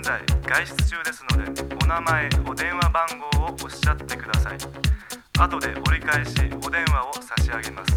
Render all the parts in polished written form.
在外出中ですので、お名前、お電話番号をおっしゃってください。後で折り返しお電話を差し上げます。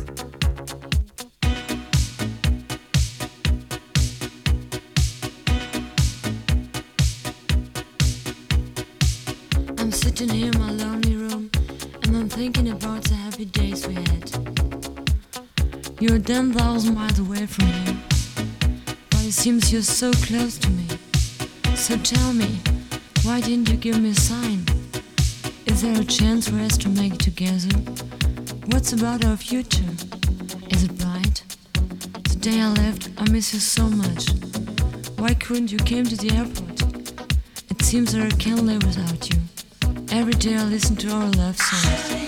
I'm sitting here in my lonely room and I'm thinking about the happy days we had. You're 10,000 miles away from here, but it seems you're so close to me. So tell me, why didn't you give me a sign? Is there a chance for us to make it together? What's about our future? Is it bright? The day I left, I miss you so much. Why couldn't you came to the airport? It seems that I can't live without you. Every day I listen to our love songs.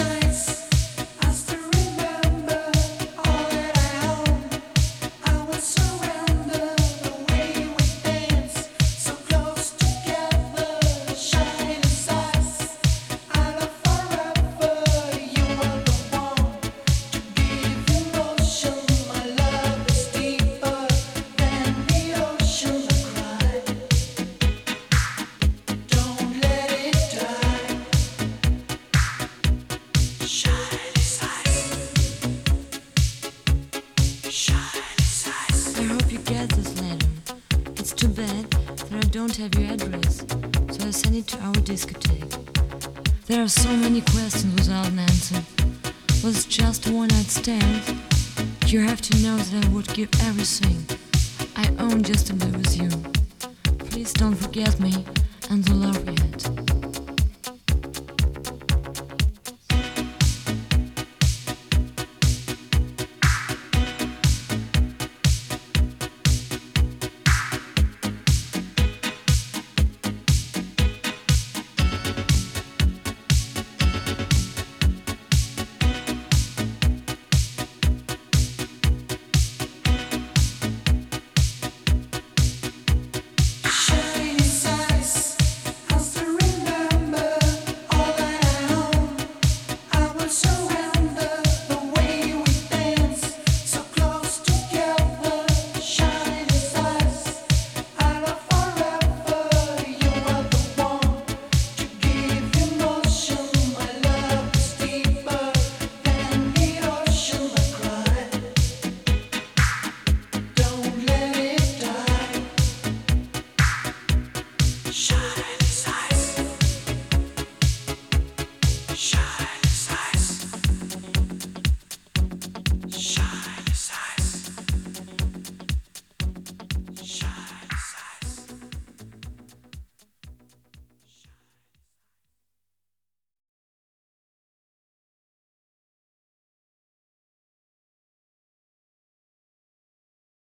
There are so many questions without an answer. Was it just a one-night stand? You have to know that I would give everything I own just to be with you. Please don't forget me and the love we had.